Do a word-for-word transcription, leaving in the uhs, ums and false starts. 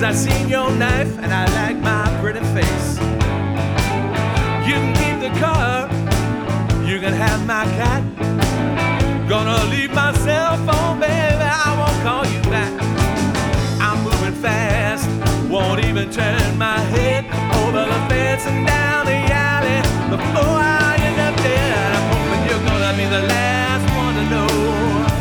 I seen your knife and I like my pretty face. You can keep the car, you can have my cat. Gonna leave my cell phone, baby, I won't call you back. I'm moving fast, won't even turn my